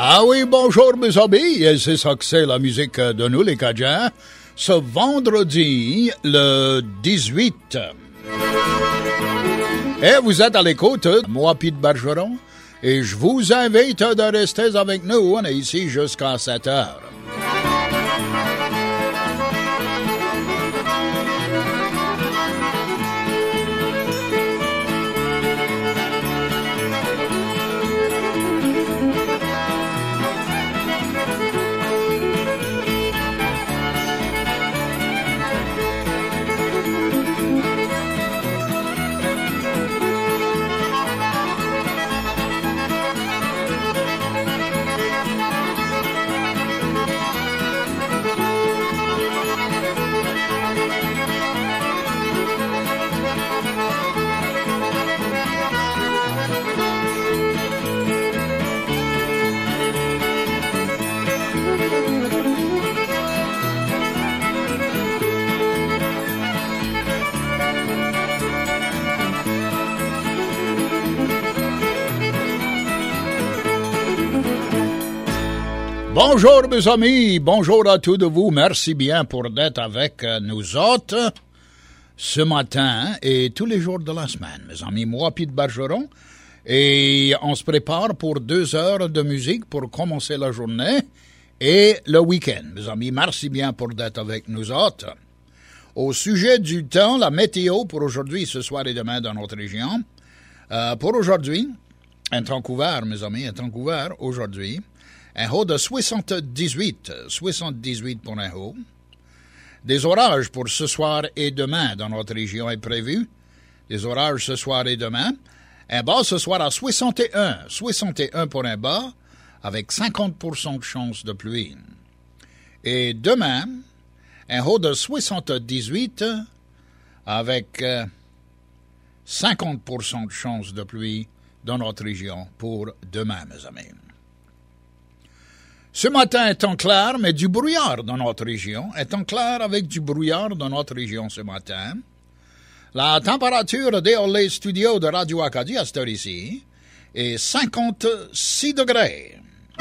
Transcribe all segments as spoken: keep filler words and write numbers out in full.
Ah oui, bonjour mes amis, et c'est ça que c'est la musique de nous les Cajuns, ce vendredi le dix-huit. Et vous êtes à l'écoute, moi Pete Bergeron, et je vous invite de rester avec nous, on est ici jusqu'à sept heures. Bonjour mes amis, bonjour à tous de vous, merci bien pour d'être avec nous autres ce matin et tous les jours de la semaine. Mes amis, moi Pete Bergeron, et on se prépare pour deux heures de musique pour commencer la journée et le week-end. Mes amis, merci bien pour d'être avec nous autres. Au sujet du temps, la météo pour aujourd'hui, ce soir et demain dans notre région. Euh, pour aujourd'hui, un temps couvert, mes amis, un temps couvert aujourd'hui. Un haut de soixante-dix-huit, soixante-dix-huit pour un haut. Des orages pour ce soir et demain dans notre région est prévu. Des orages ce soir et demain. Un bas ce soir à soixante et un, soixante et un pour un bas, avec cinquante pour cent de chance de pluie. Et demain, un haut de soixante-dix-huit, avec euh, cinquante pour cent de chance de pluie dans notre région pour demain, mes amis. Ce matin est en clair, mais du brouillard dans notre région. Est en clair avec du brouillard dans notre région ce matin. La température dans les studios de Radio Acadie à cette heure ici est cinquante-six degrés.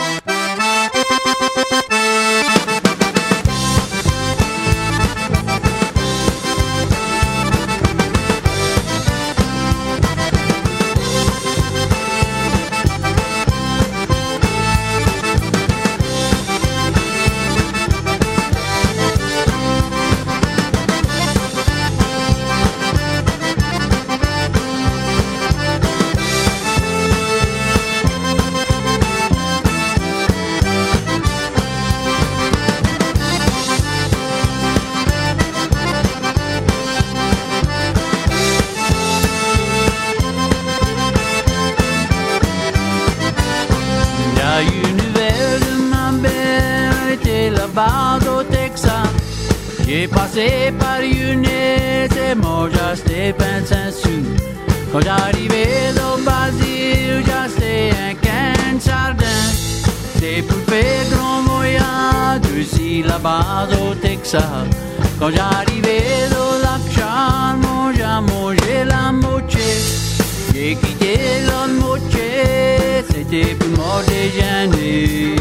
J'ai passé par une et moi j'achetais vingt-cinq sous. Quand j'arrivais au Basile, j'achetais un can sardin. C'est pour faire grand voyage d'ici là-bas au Texas. Quand j'arrivais au lac Charmont, j'ai mangé la moitié. J'ai quitté l'autre moitié, c'était pour mon déjeuner.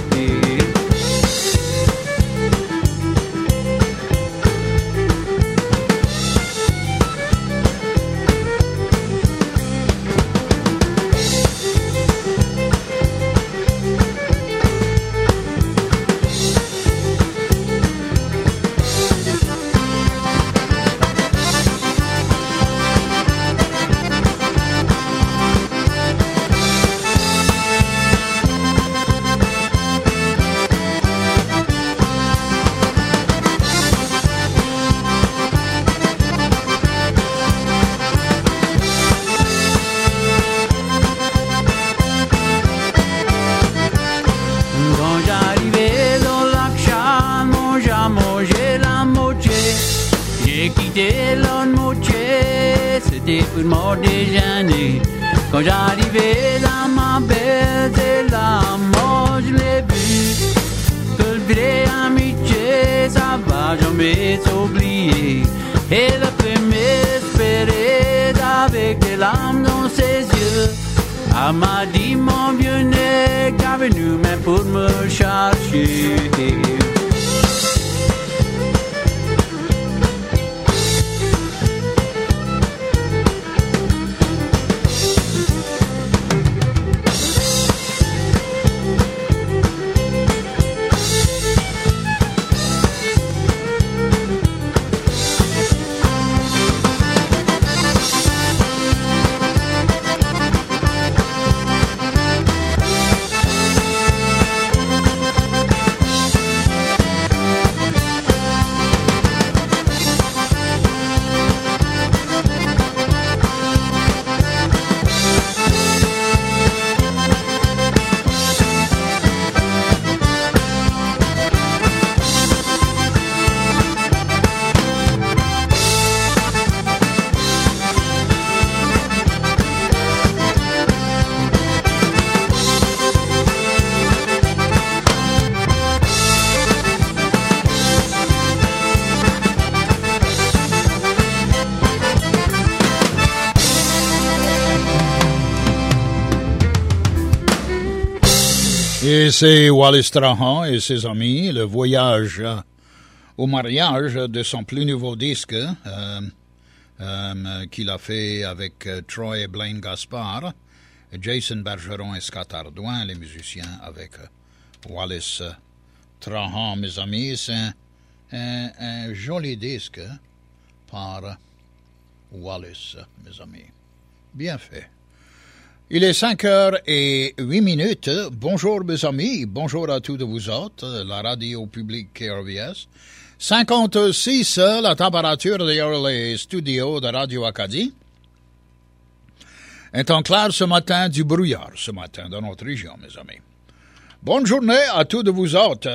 Pour mon déjeuner, quand j'arrivais dans ma belle, c'est là, moi je l'ai vu. Que le vrai amitié, ça va jamais s'oublier. Et le premier espérait avec des larmes dans ses yeux. Elle m'a dit mon vieux nez qu'elle est venue même pour me chercher. Et c'est Wallace Strahan et ses amis, le voyage au mariage de son plus nouveau disque euh, euh, qu'il a fait avec euh, Troy et Blaine Gaspard, Jason Bergeron et Scott Ardouin, les musiciens avec euh, Wallace Strahan, mes amis. C'est un, un, un joli disque par Wallace, mes amis. Bien fait. Il est cinq heures et huit minutes. Bonjour mes amis, bonjour à tous de vous autres, la radio publique K R V S. cinquante-six, la température dans les studios de Radio Acadie. Un temps clair ce matin, du brouillard ce matin dans notre région, mes amis. Bonne journée à tous de vous autres.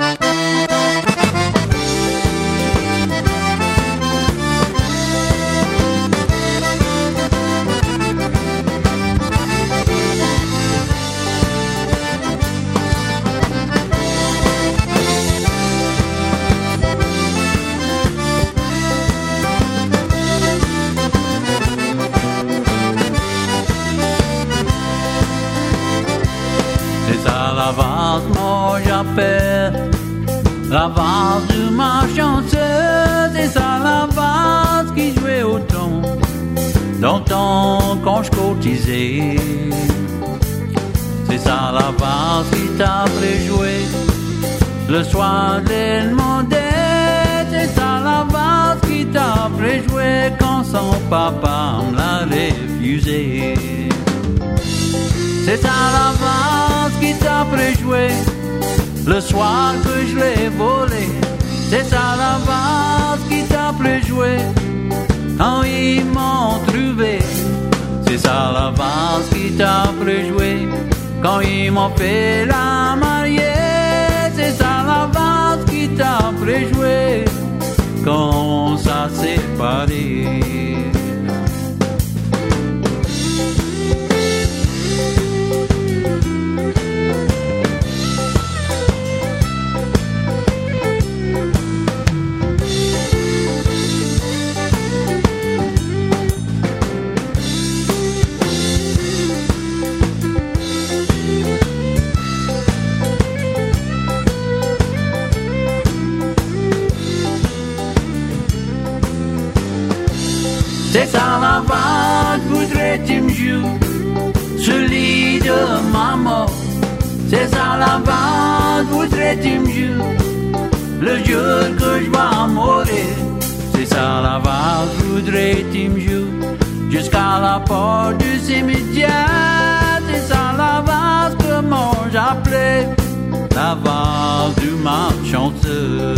La valse, moi j'appelle la valse de ma chanteuse. C'est ça la valse qui jouait au ton, dans le temps quand je cotisais. C'est ça la valse qui t'a fait jouer le soir de demander. C'est ça la valse qui t'a fait jouer quand son papa me l'a refusé. C'est ça la valse qui t'a préjoué le soir que je l'ai volé. C'est ça la valse qui t'a préjoué quand ils m'ont trouvé. C'est ça la valse qui t'a préjoué quand ils m'ont fait la mariée. C'est ça la valse qui t'a préjoué quand on s'est séparés. C'est ça la valse, voudrais-tu me jouer sur le lit de ma mort. C'est ça la valse, voudrais-tu me jouer le jour que je vais mourir. C'est ça la valse, voudrais-tu me jouer jusqu'à la porte du cimetière. C'est ça la valse que moi j'appelais la valse du malchanteur.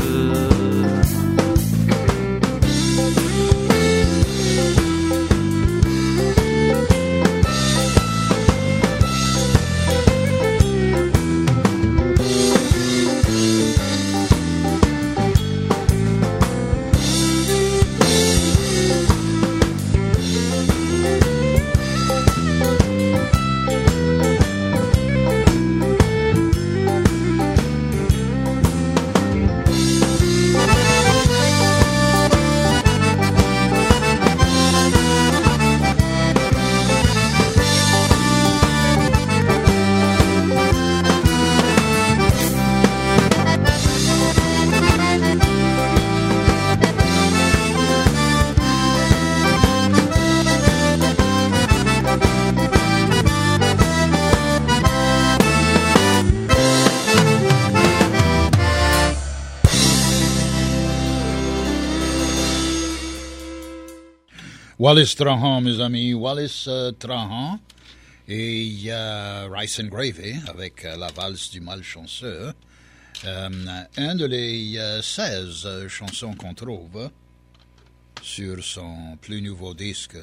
Wallace Trahan, mes amis, Wallace euh, Trahan. Et il y a Rice and Gravy avec euh, la valse du malchanceux. Euh, un de les euh, seize euh, chansons qu'on trouve sur son plus nouveau disque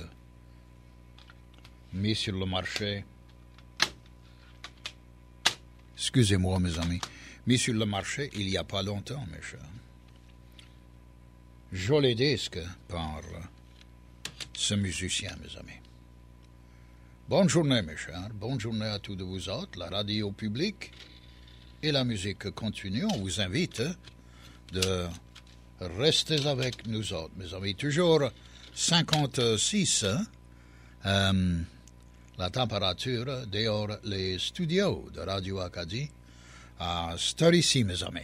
mis sur le marché. Excusez-moi, mes amis. Mis sur le marché il n'y a pas longtemps, mes chers. Joli disque par ce musicien, mes amis. Bonne journée, mes chers. Bonne journée à tous de vous autres, la radio publique et la musique continue. On vous invite de rester avec nous autres, mes amis. Toujours cinquante-six, euh, la température dehors les studios de Radio Acadie. À cette heure ici, mes amis.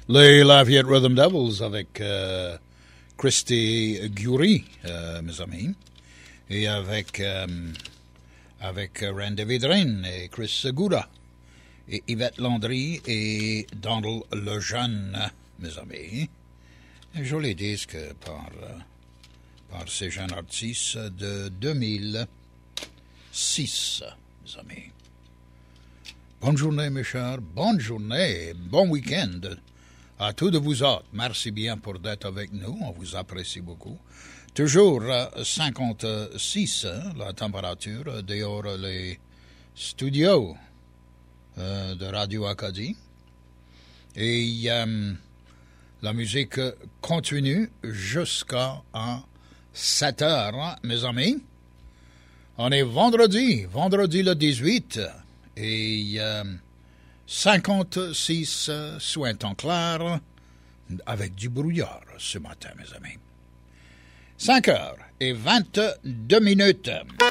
Les Lafayette Rhythm Devils avec euh, Christy Gury, euh, mes amis, et avec, euh, avec Randy Vidrin et Chris Segura, et Yvette Landry et Donald Lejeune, mes amis. Un joli disque par, euh, par ces jeunes artistes de deux mille six, mes amis. Bonne journée, mes chers, bonne journée, bon week-end à tous de vous autres. Merci bien pour d'être avec nous, on vous apprécie beaucoup. Toujours euh, cinquante-six, hein, la température dehors les studios euh, de Radio Acadie. Et euh, la musique continue jusqu'à sept heures, hein, mes amis. On est vendredi, vendredi le dix-huit, et euh, cinquante-six euh, sous un temps clair, avec du brouillard ce matin, mes amis. cinq heures et vingt-deux minutes.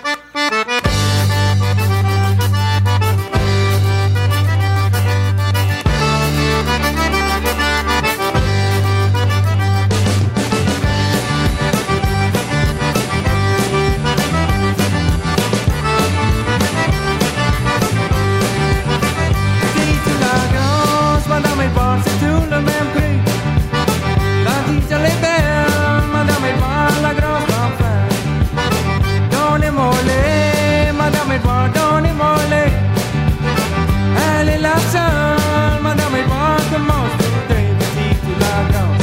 C'est tout le même prix. La vie elle est belle, madame Edouard, la grande enfant. Donnez-moi les, madame Edouard, donnez-moi les. Elle est la seule, madame Edouard, que mange tout d'un petit tout la grande.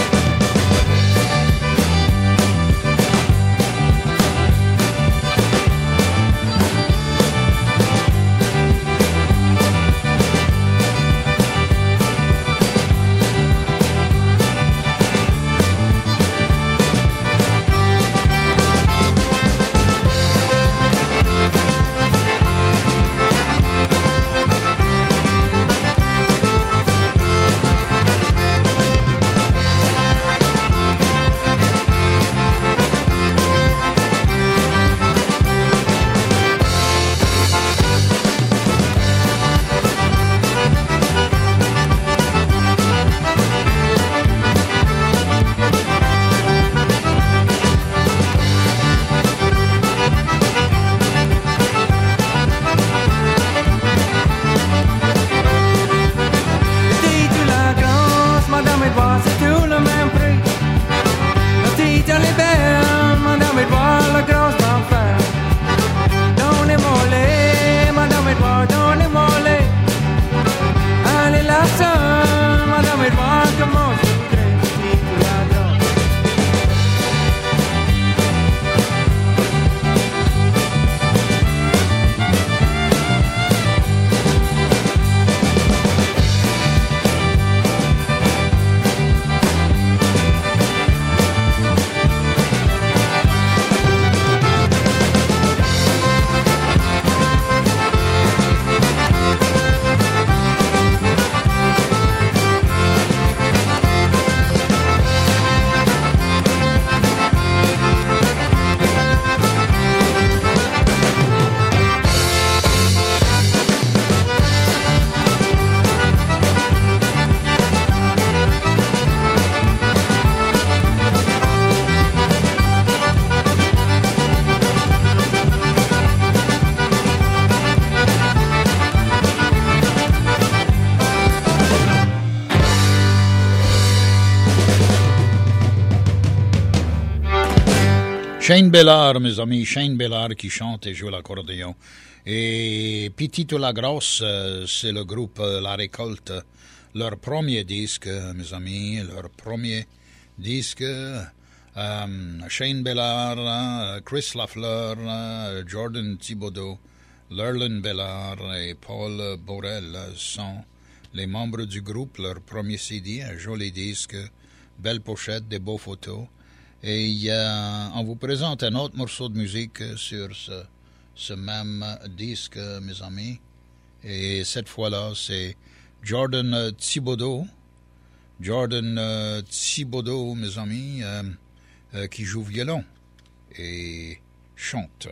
Shane Bellard, mes amis, Shane Bellard qui chante et joue l'accordéon. Et Petite la Grosse, c'est le groupe La Récolte, leur premier disque, mes amis, leur premier disque. Um, Shane Bellard, Chris Lafleur, Jordan Thibodeau, Lerlin Bellard et Paul Borel sont les membres du groupe. Leur premier C D, un joli disque, belle pochette, des beaux photos. Et euh, on vous présente un autre morceau de musique sur ce, ce même disque, mes amis. Et cette fois-là, c'est Jordan Thibodeau. Jordan euh, Thibodeau, mes amis, euh, euh, qui joue violon et chante.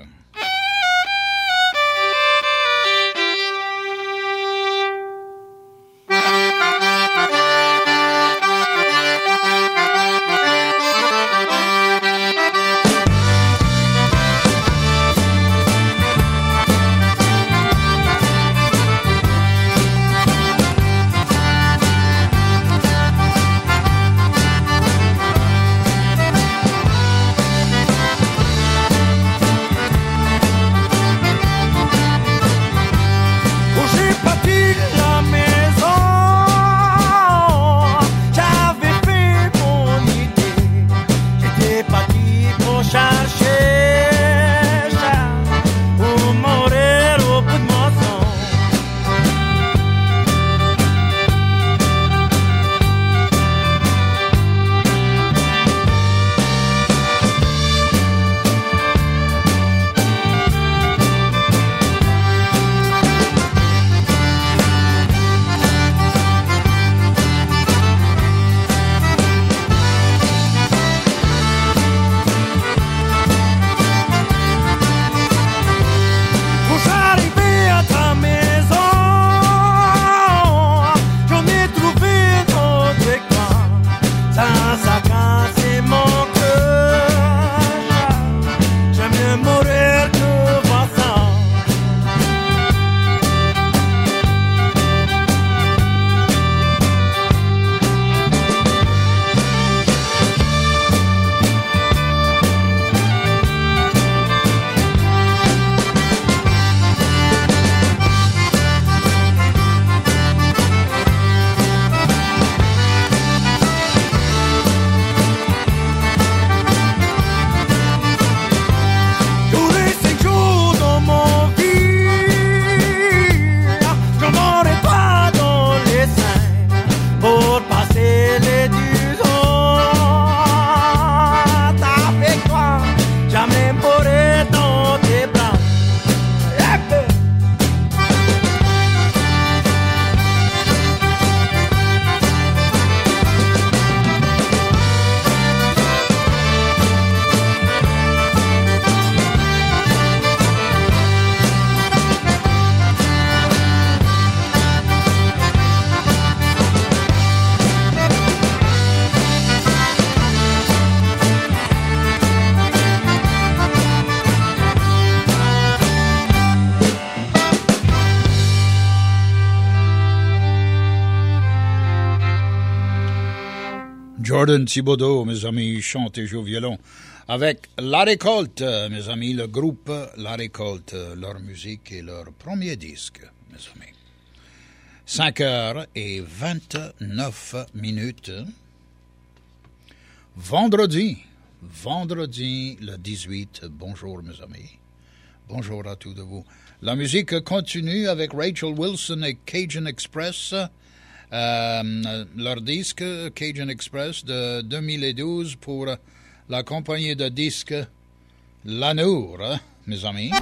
Jordan Thibodeau, mes amis, chante et joue violon. Avec La Récolte, mes amis, le groupe La Récolte, leur musique et leur premier disque, mes amis. cinq heures et vingt-neuf minutes. Vendredi, vendredi le dix-huit. Bonjour, mes amis. Bonjour à tous de vous. La musique continue avec Rachel Wilson et Cajun Express. Euh, leur disque Cajun Express de deux mille douze pour la compagnie de disques Lanour, hein, mes amis.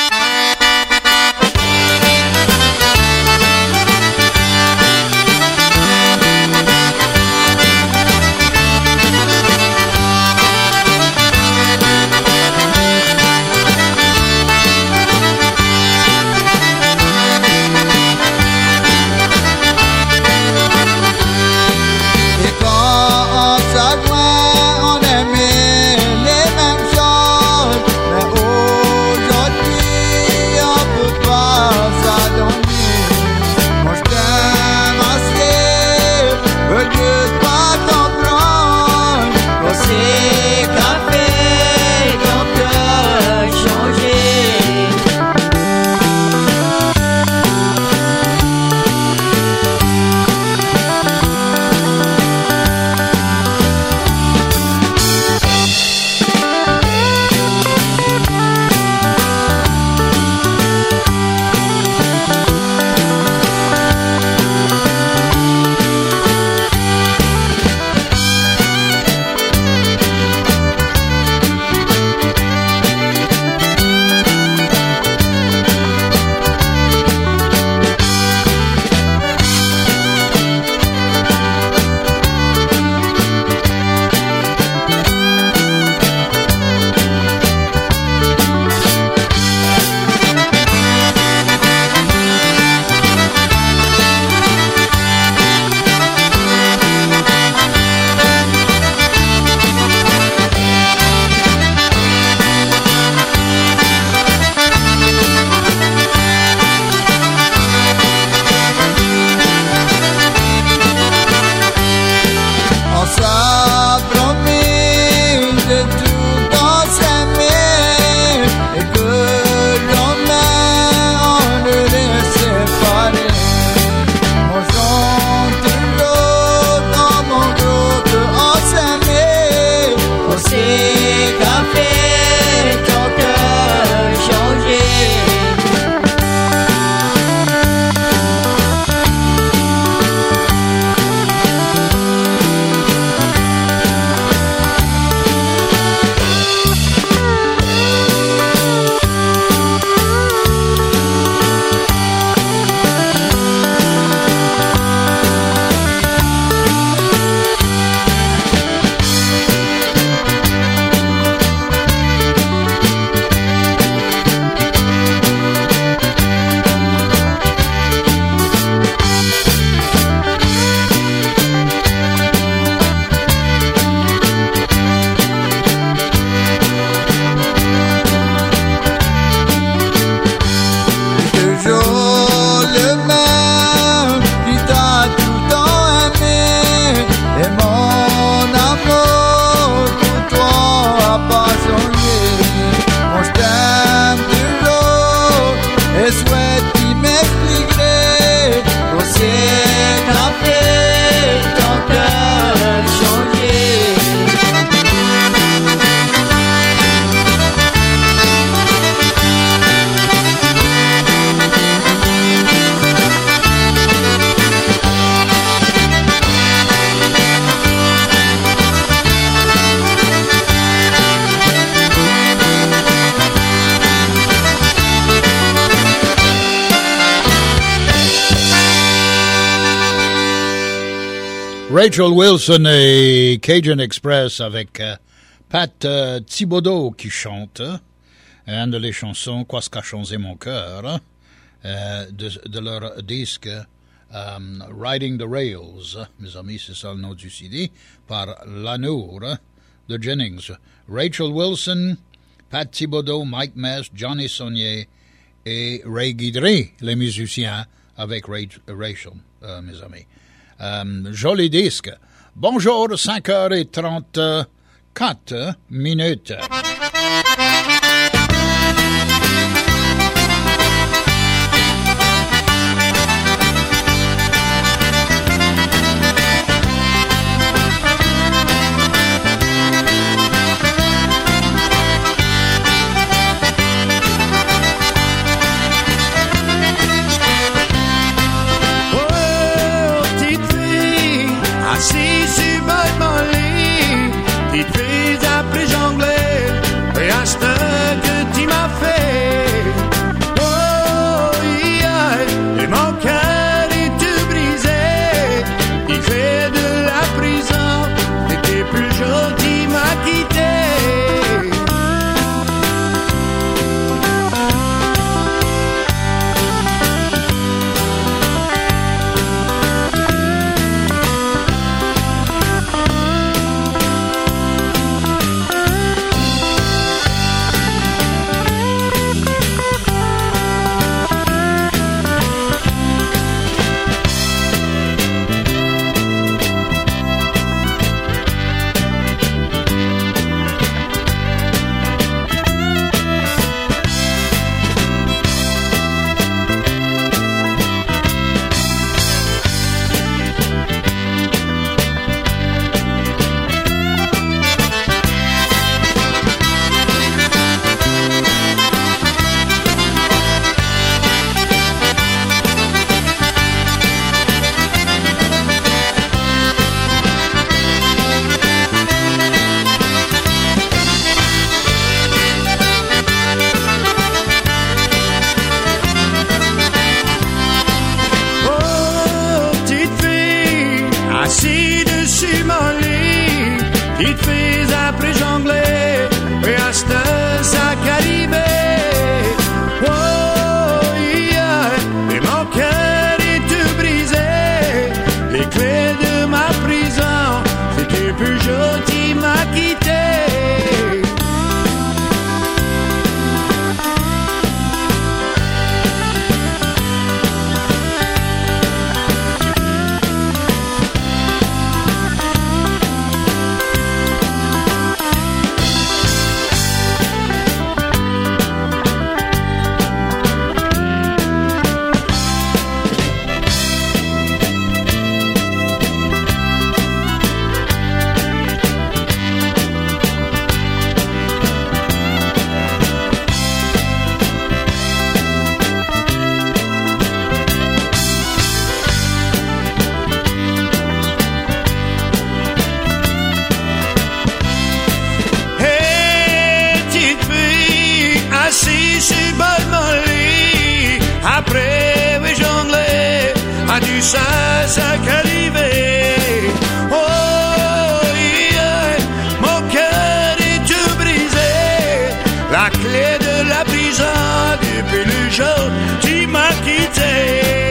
Rachel Wilson et Cajun Express avec euh, Pat euh, Thibodeau qui chante une de les chansons Quoi qu'a changé mon cœur euh, de, de leur disque um, Riding the Rails, mes amis, c'est ça le nom du C D, par Lanour de Jennings. Rachel Wilson, Pat Thibodeau, Mike Mess, Johnny Saunier et Ray Guidry, les musiciens avec Ray, Rachel, euh, mes amis. Euh, joli disque. Bonjour, cinq heures trente-quatre minutes. Assis sur mon lit, petite fille après jonglée, et à ce que tu m'as fait. Oh, yeah, et mon cœur est tout brisé, il fait de la prison, t'étais plus jeune, tu m'as quitté. Ça, ça qu'arrivé. Oh, yeah, mon cœur est tout brisé. La clé de la prison, depuis le jour tu m'as quitté.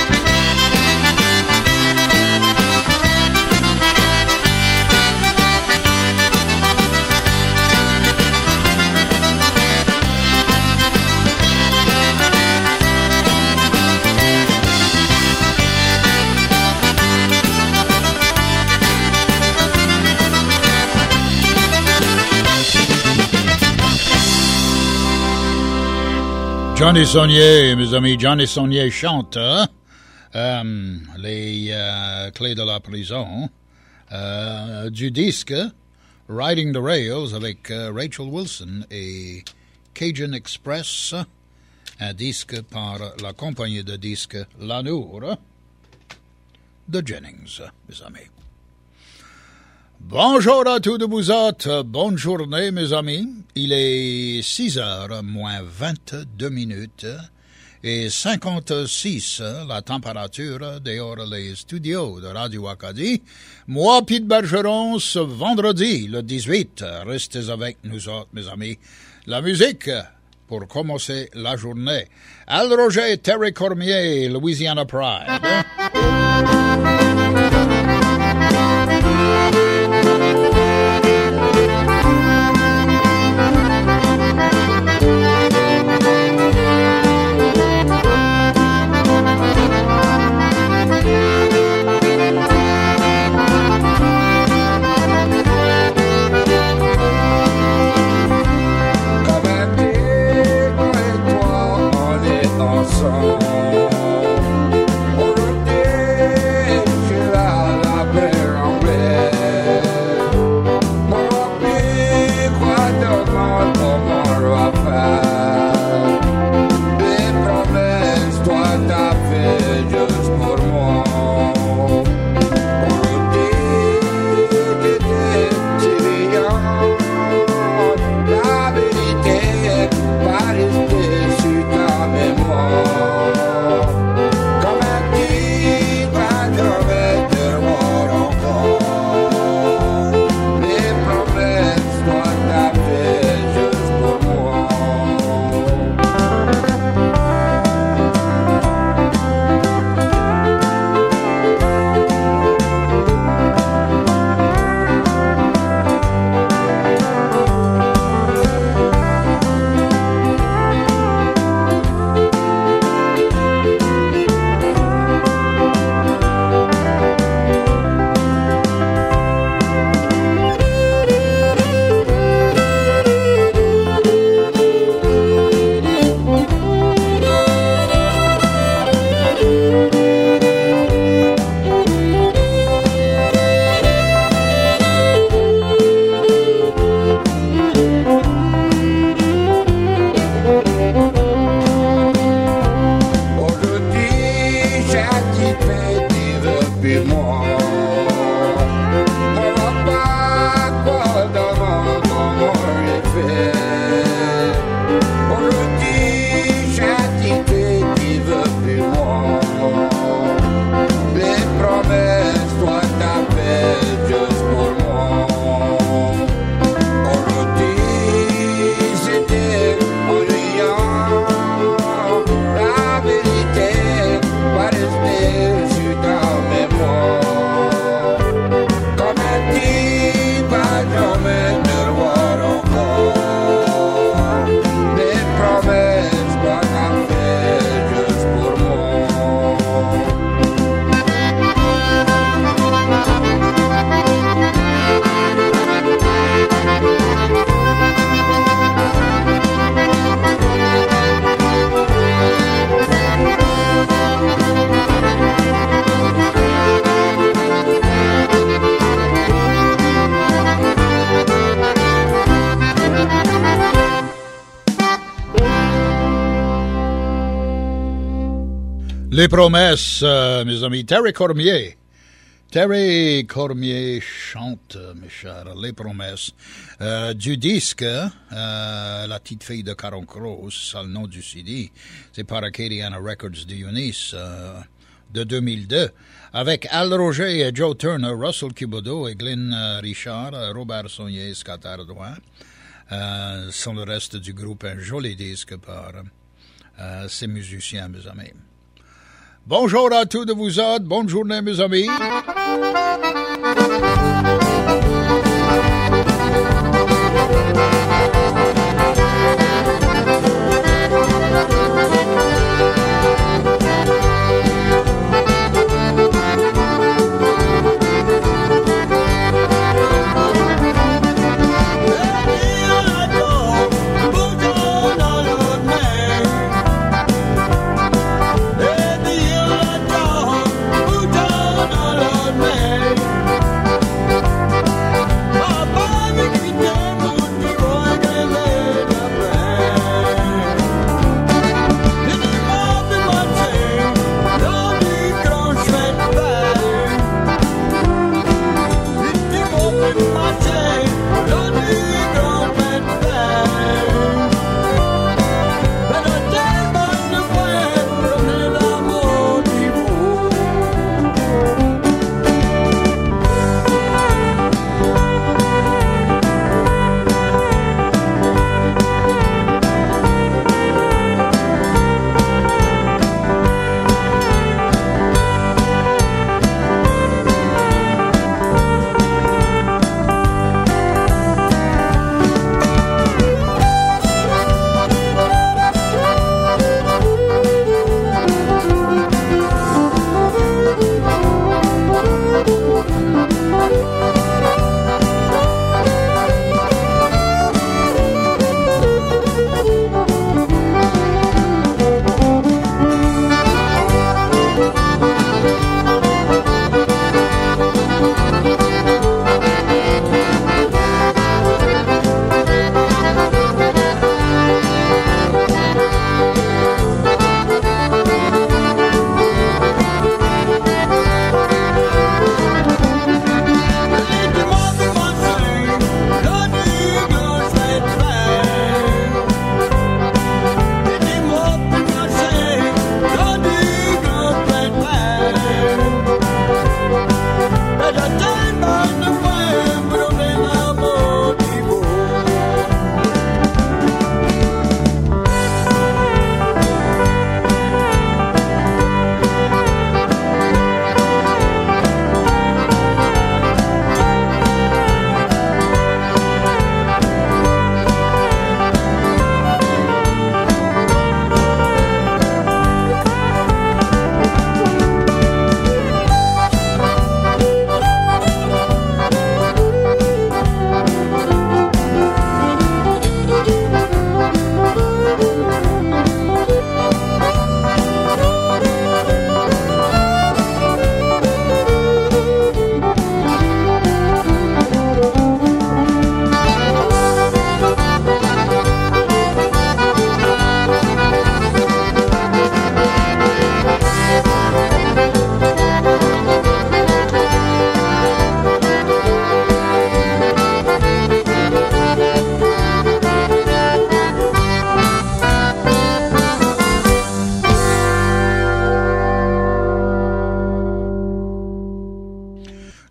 Johnny Saunier, mes amis, Johnny Saunier chante hein? euh, les euh, clés de la prison euh, du disque Riding the Rails avec euh, Rachel Wilson et Cajun Express, un disque par la compagnie de disques Lanour de Jennings, mes amis. Bonjour à tous de vous autres, bonne journée mes amis. Il est six heures moins vingt-deux minutes et cinquante-six la température dehors les studios de Radio Acadie. Moi, Pete Bergeron, ce vendredi le dix-huit, restez avec nous autres mes amis. La musique pour commencer la journée. Al Roger, Terry Cormier, Louisiana Pride. fait, tu veux plus moi. On va pas quoi d'avant, comment j'ai fait. Aujourd'hui, j'ai fait, tu veux plus moi. Les promesses, toi t'as fait juste pour moi. Aujourd'hui, c'était ennuyant. La vérité va rester sur ta mémoire. Comme un petit pas jamais te revoir encore. Les promesses, toi t'as fait juste pour moi. Les promesses, euh, mes amis. Terry Cormier. Terry Cormier chante, mes chers, Les promesses. Euh, du disque, euh, La petite fille de Caron Crowe, c'est le nom du C D. C'est par Acadiana Records de Eunice, euh, de deux mille deux. Avec Al Roger et Joe Turner, Russell Kibodo et Glenn euh, Richard, euh, Robert Saunier et Scott Ardoin. Euh, sont le reste du groupe. Un joli disque par euh, ces musiciens, mes amis. Bonjour à tous de vous autres. Bonne journée, mes amis. Hey,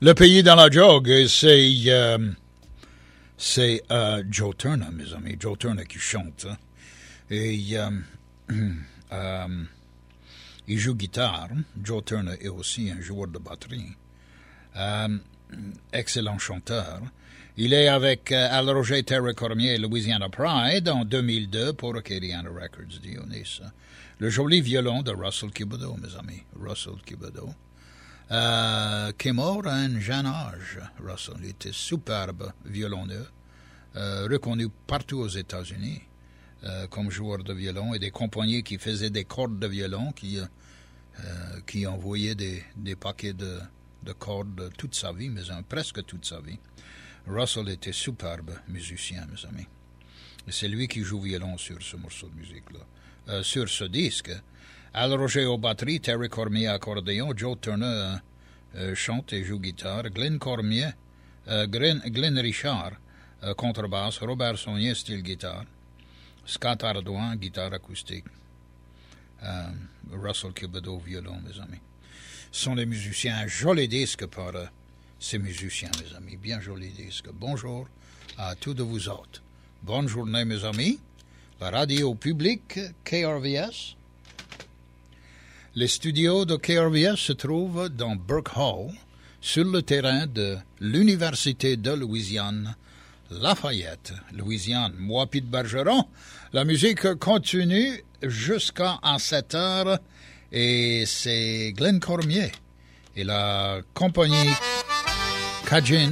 Le pays dans la jog, c'est euh, c'est euh, Joe Turner, mes amis. Joe Turner qui chante. Hein. Et euh, euh, il joue guitare. Joe Turner est aussi un joueur de batterie. Euh, excellent chanteur. Il est avec euh, Al Roger, Terry Cormier et Louisiana Pride en deux mille deux pour Acadiana Records, Dionys. Le joli violon de Russell Thibodeau, mes amis. Russell Thibodeau. Euh, qui est mort à un jeune âge, Russell. Il était superbe violonneux, euh, reconnu partout aux États-Unis euh, comme joueur de violon, et des compagnies qui faisaient des cordes de violon, qui, euh, qui envoyaient des, des paquets de, de cordes toute sa vie, mais hein, presque toute sa vie. Russell était superbe musicien, mes amis. Et c'est lui qui joue violon sur ce morceau de musique-là. Euh, sur ce disque, Al Roger aux batteries, Terry Cormier accordéon, Joe Turner euh, euh, chante et joue guitare, Glenn Cormier, euh, Glenn, Glenn Richard, euh, contrebasse, Robert Saunier, style guitare, Scott Ardouin, guitare acoustique, euh, Russell Thibodeau, violon, mes amis. Ce sont les musiciens, un joli disque par euh, ces musiciens, mes amis, bien joli disque. Bonjour à tous de vous autres. Bonne journée, mes amis. La radio publique K R V S. Les studios de K R V S se trouvent dans Burke Hall, sur le terrain de l'Université de Louisiane, Lafayette, Louisiane. Moi, Pete Bergeron, la musique continue jusqu'à sept heures, et c'est Glenn Cormier et la compagnie Cajun.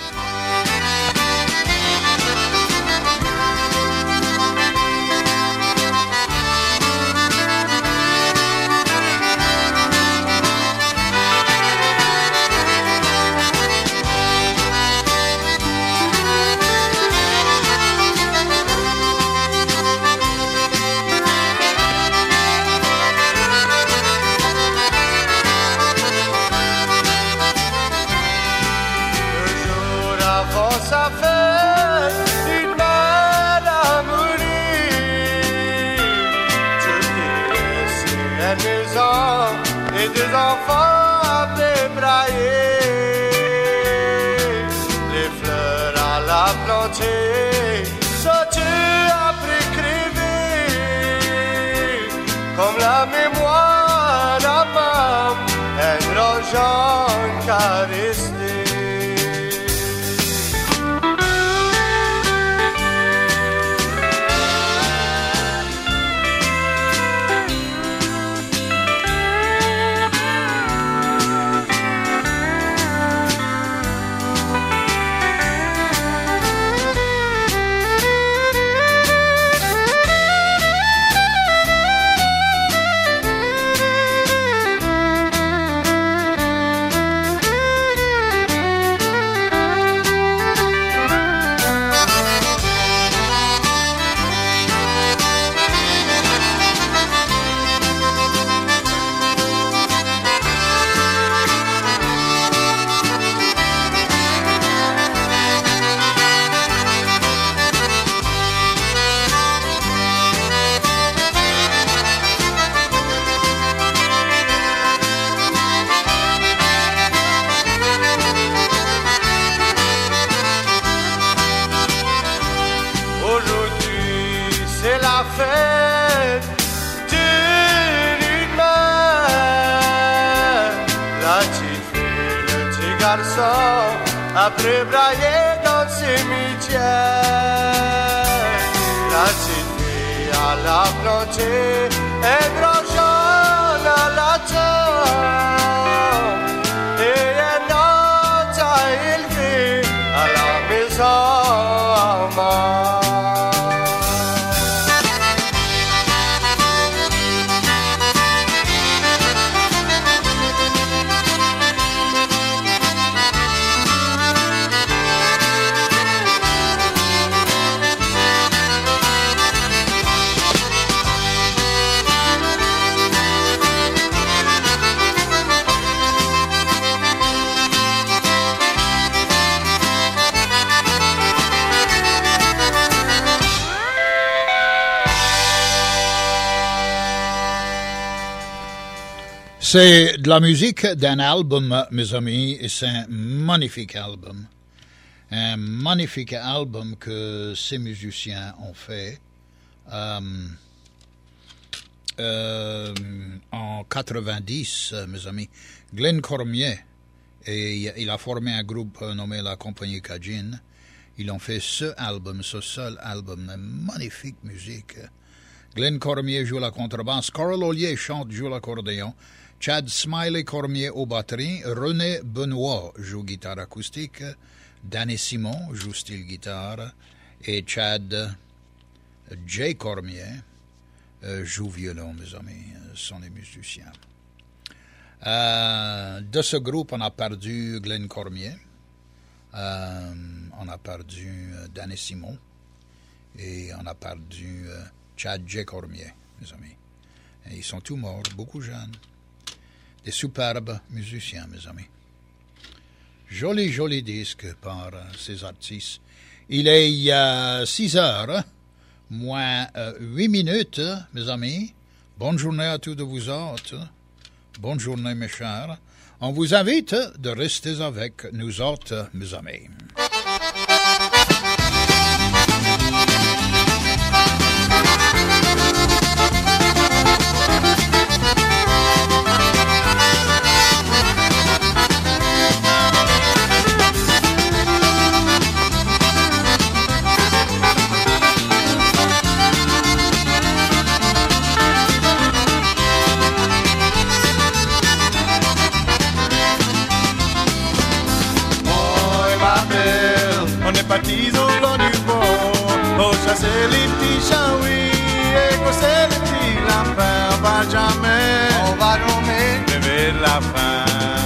Jean caressé. Après brailler dans le cimetière, la cité à la plantée, un grand jaune à la tombe, et un autre à élever à la maison en mort. C'est de la musique d'un album, mes amis, et c'est un magnifique album. Un magnifique album que ces musiciens ont fait euh, euh, en quatre-vingt-dix, mes amis. Glenn Cormier, et il a formé un groupe nommé la Compagnie Cajun. Ils ont fait ce album, ce seul album, une magnifique musique. Glenn Cormier joue la contrebasse, Carl Ollier chante, joue l'accordéon, Chad Smiley Cormier aux batteries, René Benoît joue guitare acoustique, Danny Simon joue style guitare, et Chad J. Cormier euh, joue violon, mes amis, sont les musiciens. Euh, de ce groupe, on a perdu Glenn Cormier, euh, on a perdu euh, Danny Simon, et on a perdu euh, Chad J. Cormier, mes amis. Et ils sont tous morts, beaucoup jeunes. Des superbes musiciens, mes amis. Joli, joli disque par euh, ces artistes. Il est euh, six heures, moins euh, huit minutes, mes amis. Bonne journée à tous de vous autres. Bonne journée, mes chers. On vous invite de rester avec nous autres, mes amis. Partis au blanc du bord, pour chasser les petits chaouis et courser les petits lapins. On va jamais, on va nommer, rêver de la fin.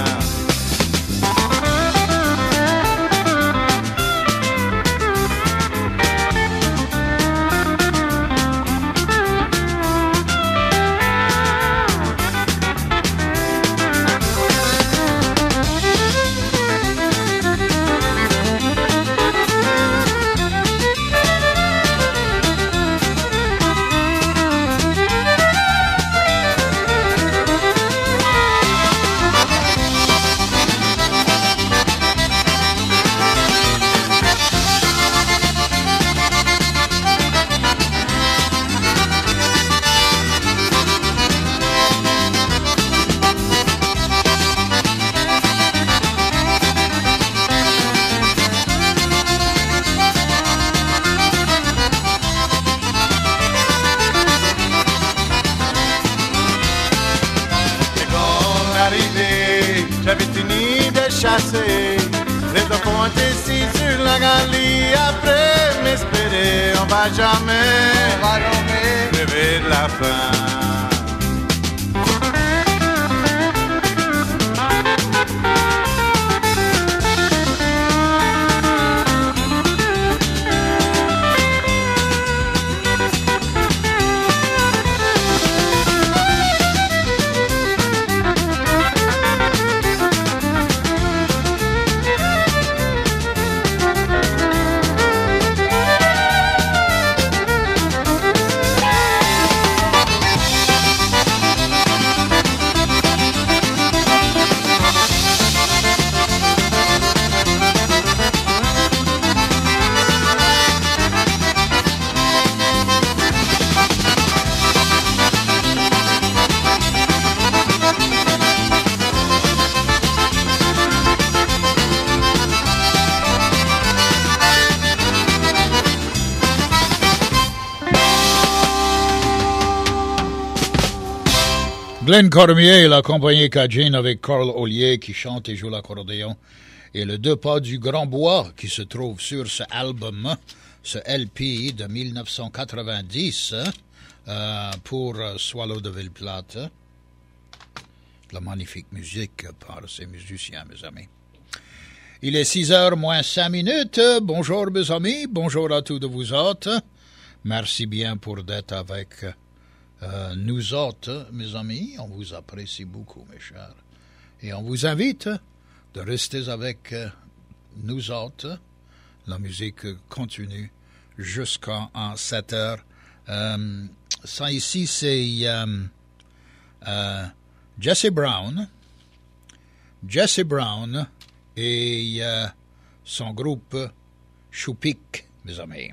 J'avais fini de chasser, les enfants étaient assis sur la galerie. Après m'espérer, on va jamais, on va jamais rêver de la fin. Glenn Cormier et la compagnie Cajun avec Carl Ollier qui chante et joue l'accordéon. Et le deux pas du Grand Bois qui se trouve sur ce album, ce L P de mille neuf cent quatre-vingt-dix euh, pour Swallow de Ville-Plate. La magnifique musique par ces musiciens, mes amis. Il est six heures moins cinq minutes. Bonjour mes amis, bonjour à tous de vous autres. Merci bien pour d'être avec Euh, nous autres, mes amis, on vous apprécie beaucoup, mes chers. Et on vous invite de rester avec euh, nous autres. La musique continue jusqu'à sept heures. Euh, ça ici, c'est euh, euh, Jesse Brown, Jesse Brown et euh, son groupe Choupic, mes amis.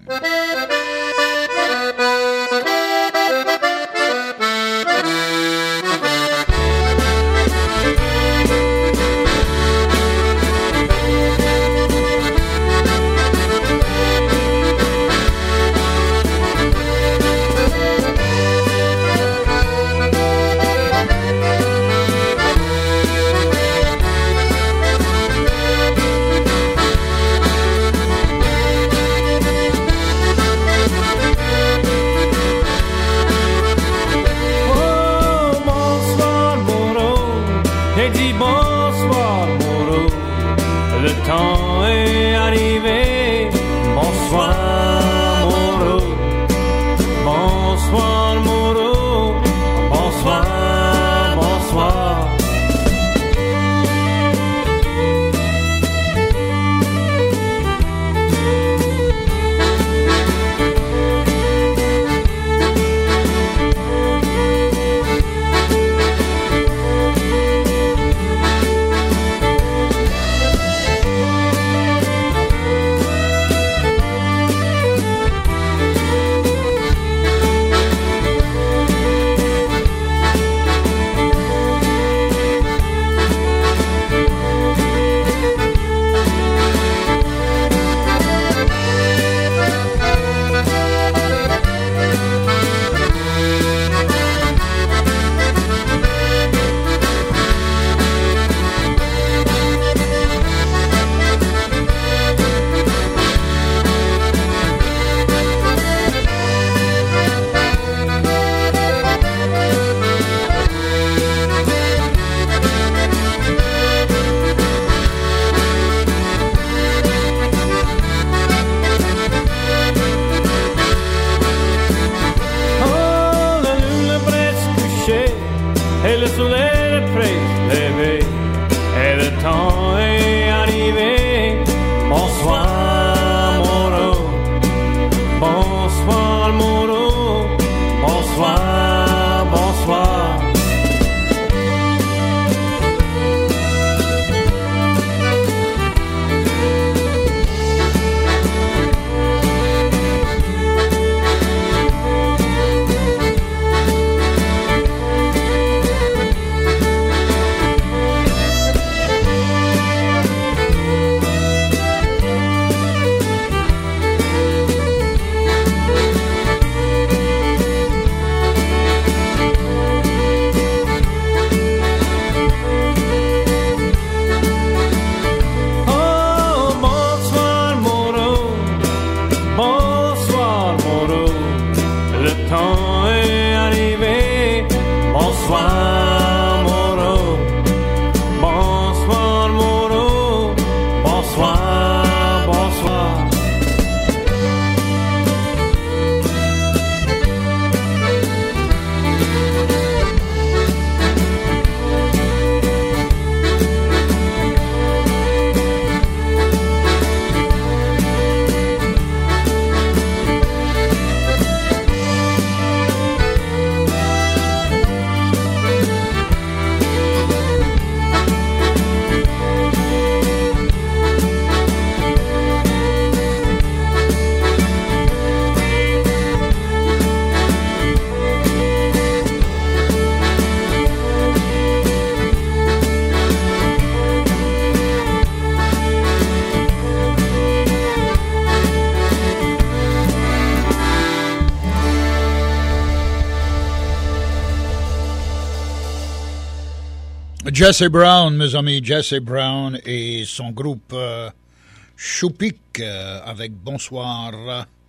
Jesse Brown, mes amis, Jesse Brown et son groupe euh, Choupic euh, avec Bonsoir